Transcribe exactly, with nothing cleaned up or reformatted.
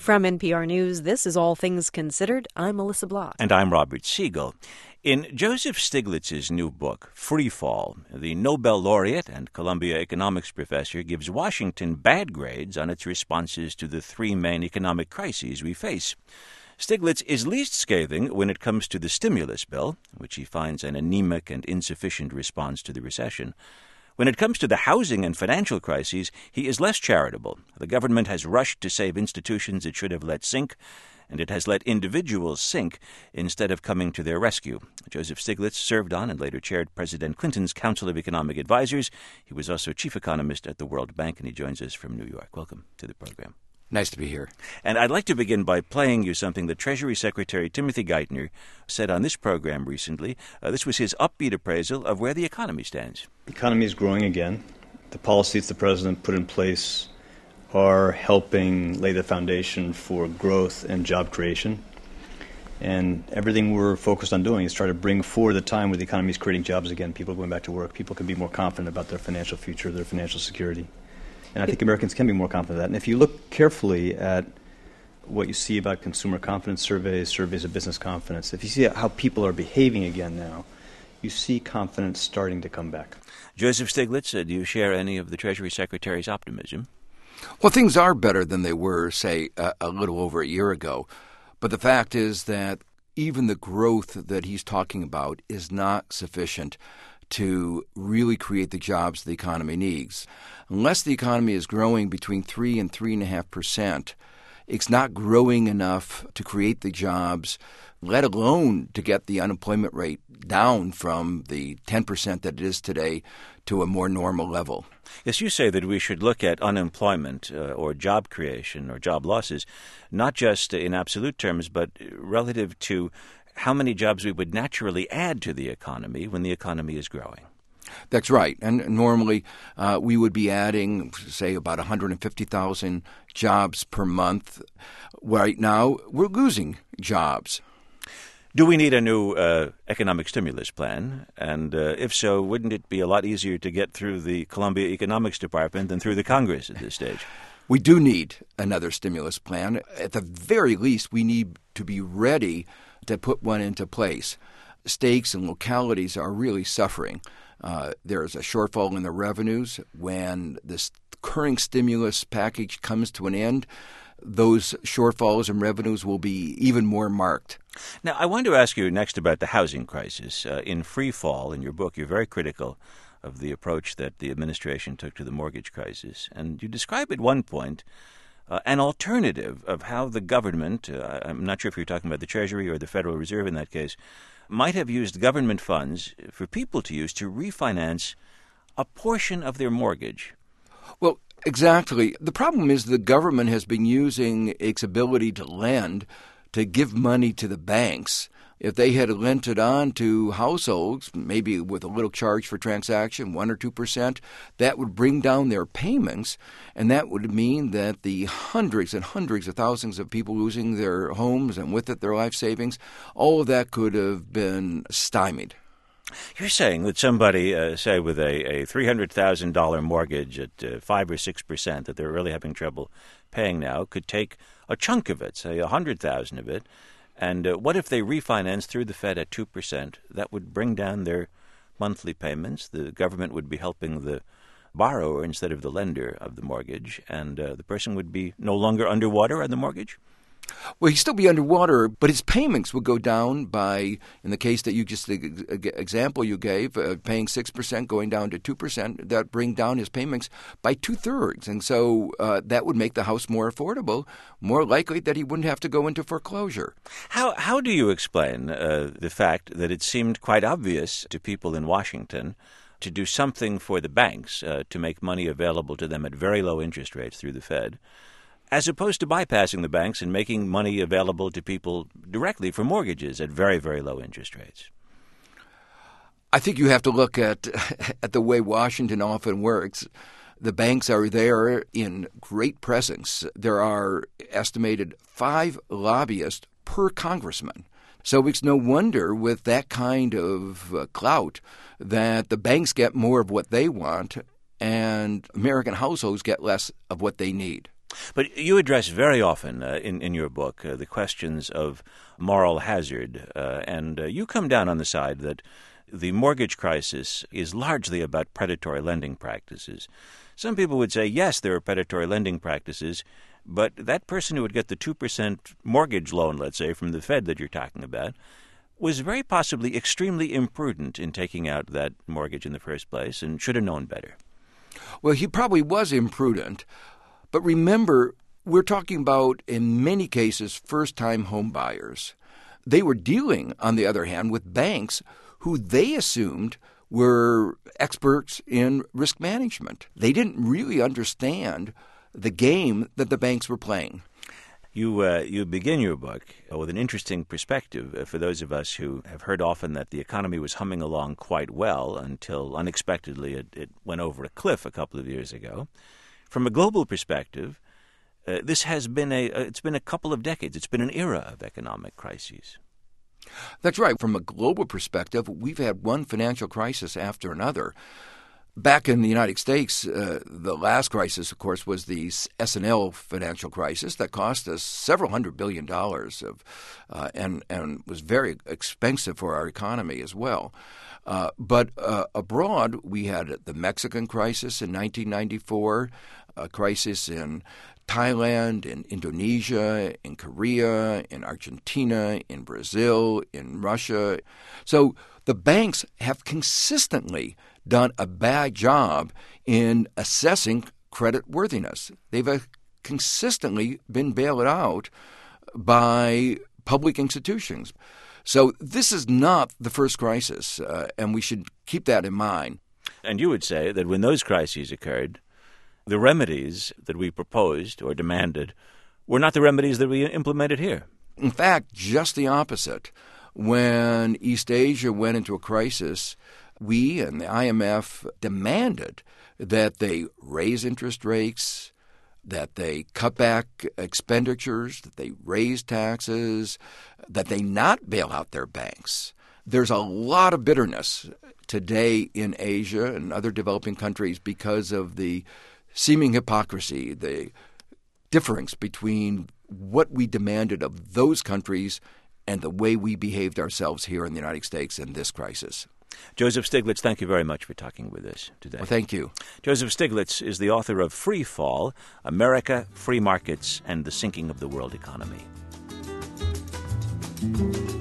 From N P R News, this is All Things Considered. I'm Melissa Block. And I'm Robert Siegel. In Joseph Stiglitz's new book, Free Fall, the Nobel laureate and Columbia economics professor gives Washington bad grades on its responses to the three main economic crises we face. Stiglitz is least scathing when it comes to the stimulus bill, which he finds an anemic and insufficient response to the recession. When it comes to the housing and financial crises, he is less charitable. The government has rushed to save institutions it should have let sink, and it has let individuals sink instead of coming to their rescue. Joseph Stiglitz served on and later chaired President Clinton's Council of Economic Advisors. He was also chief economist at the World Bank, and he joins us from New York. Welcome to the program. Nice to be here. And I'd like to begin by playing you something that Treasury Secretary Timothy Geithner said on this program recently. Uh, this was his upbeat appraisal of where the economy stands. The economy is growing again. The policies the president put in place are helping lay the foundation for growth and job creation. And everything we're focused on doing is try to bring forward the time where the economy is creating jobs again. People are going back to work. People can be more confident about their financial future, their financial security. And I think Americans can be more confident of that. And if you look carefully at what you see about consumer confidence surveys, surveys of business confidence, if you see how people are behaving again now, you see confidence starting to come back. Joseph Stiglitz, uh, do you share any of the Treasury Secretary's optimism? Well, things are better than they were, say, a, a little over a year ago. But the fact is that even the growth that he's talking about is not sufficient to really create the jobs the economy needs. Unless the economy is growing between three and three and a half percent, it's not growing enough to create the jobs, let alone to get the unemployment rate down from the ten percent that it is today to a more normal level. Yes, you say that we should look at unemployment uh, or job creation or job losses, not just in absolute terms, but relative to how many jobs we would naturally add to the economy when the economy is growing. That's right. And normally uh, we would be adding, say, about one hundred fifty thousand jobs per month. Right now, we're losing jobs. Do we need a new uh, economic stimulus plan? And uh, if so, wouldn't it be a lot easier to get through the Columbia Economics Department than through the Congress at this stage? We do need another stimulus plan. At the very least, we need to be ready to put one into place. States and localities are really suffering. Uh, there is a shortfall in the revenues. When this current stimulus package comes to an end, those shortfalls in revenues will be even more marked. Now, I want to ask you next about the housing crisis. Uh, in Free Fall, in your book, you're very critical of the approach that the administration took to the mortgage crisis. And you describe at one point uh, an alternative of how the government, uh, I'm not sure if you're talking about the Treasury or the Federal Reserve in that case, might have used government funds for people to use to refinance a portion of their mortgage. Well, exactly. The problem is the government has been using its ability to lend to give money to the banks. If they had lent it on to households, maybe with a little charge for transaction, one or two percent, that would bring down their payments, and that would mean that the hundreds and hundreds of thousands of people losing their homes and with it their life savings, all of that could have been stymied. You're saying that somebody, uh, say, with a, a three hundred thousand dollars mortgage at uh, five or six percent that they're really having trouble paying now, could take a chunk of it, say one hundred thousand dollars of it. And uh, what if they refinance through the Fed at two percent? That would bring down their monthly payments. The government would be helping the borrower instead of the lender of the mortgage, and uh, the person would be no longer underwater on the mortgage? Well, he'd still be underwater, but his payments would go down by, in the case that you just, the example you gave, uh, paying six percent going down to two percent, that bring down his payments by two-thirds. And so uh, that would make the house more affordable, more likely that he wouldn't have to go into foreclosure. How how do you explain uh, the fact that it seemed quite obvious to people in Washington to do something for the banks uh, to make money available to them at very low interest rates through the Fed, as opposed to bypassing the banks and making money available to people directly for mortgages at very, very low interest rates? I think you have to look at at the way Washington often works. The banks are there in great presence. There are estimated five lobbyists per congressman. So it's no wonder with that kind of uh, clout that the banks get more of what they want and American households get less of what they need. But you address very often uh, in, in your book uh, the questions of moral hazard, uh, and uh, you come down on the side that the mortgage crisis is largely about predatory lending practices. Some people would say, yes, there are predatory lending practices, but that person who would get the two percent mortgage loan, let's say, from the Fed that you're talking about, was very possibly extremely imprudent in taking out that mortgage in the first place and should have known better. Well, he probably was imprudent. But remember, we're talking about, in many cases, first-time home buyers. They were dealing, on the other hand, with banks who they assumed were experts in risk management. They didn't really understand the game that the banks were playing. You uh, you begin your book with an interesting perspective uh, for those of us who have heard often that the economy was humming along quite well until unexpectedly it, it went over a cliff a couple of years ago. From a global perspective, uh, this has been a uh, it's been a couple of decades. It's been an era of economic crises. That's right. From a global perspective, we've had one financial crisis after another. Back in the United States, uh, the last crisis, of course, was the S and L financial crisis that cost us several hundred billion dollars of, uh, and and was very expensive for our economy as well. Uh, but uh, abroad, we had the Mexican crisis in nineteen ninety-four, a crisis in Thailand, in Indonesia, in Korea, in Argentina, in Brazil, in Russia. So the banks have consistently done a bad job in assessing credit worthiness. They've uh, consistently been bailed out by public institutions. So this is not the first crisis, uh, and we should keep that in mind. And you would say that when those crises occurred, the remedies that we proposed or demanded were not the remedies that we implemented here. In fact, just the opposite. When East Asia went into a crisis, we and the I M F demanded that they raise interest rates, that they cut back expenditures, that they raise taxes, that they not bail out their banks. There's a lot of bitterness today in Asia and other developing countries because of the seeming hypocrisy, the difference between what we demanded of those countries and the way we behaved ourselves here in the United States in this crisis. Joseph Stiglitz, thank you very much for talking with us today. Well, thank you. Joseph Stiglitz is the author of Free Fall, America, Free Markets, and the Sinking of the World Economy.